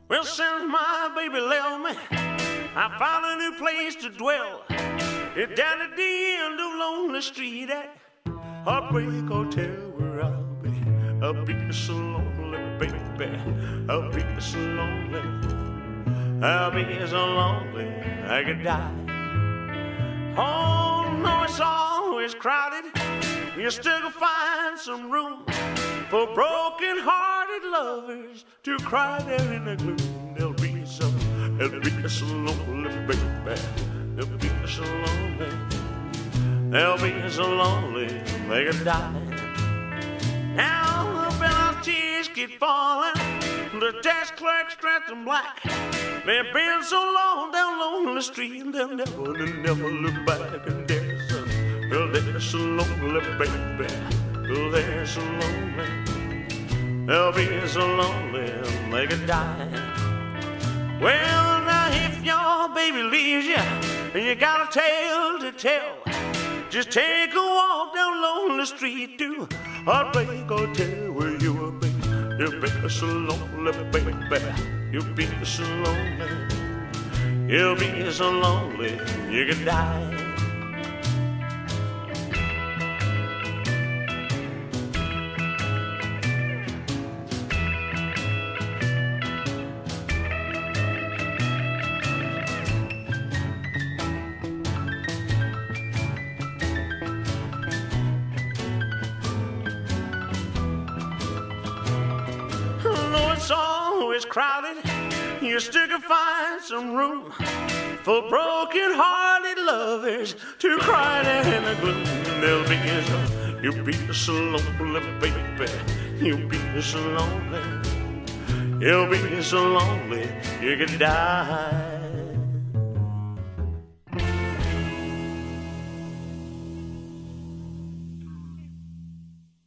Well, since my baby left me, I found a new place to dwell. It's down at the end of Lonely Street at Heartbreak Hotel where I'll be. I'll be so lonely, baby. I'll be so lonely. I'll be so lonely I could die. Oh, no, it's always crowded. You still can find some room for broken-hearted lovers to cry there in the gloom. They'll be so lonely, baby. They'll be so lonely. They'll be so lonely they could die. Now the penalty tears keep falling. The tax clerk's dressed in black. They've been so long down Lonely Street, they'll never look back. And they're so lonely, baby. They're so lonely. They'll be so lonely they could die. Well, now if your baby leaves you and you got a tale to tell, just take a walk down Lonely Street to Heartbreak Hotel where you will be. You'll be so lonely, baby. You'll be so lonely. You'll be so lonely you could die. It's always crowded. You still can find some room for broken-hearted lovers to cry there in the gloom. They'll be so, you'll be so lonely, baby. You'll be so lonely. You'll be so lonely you could die.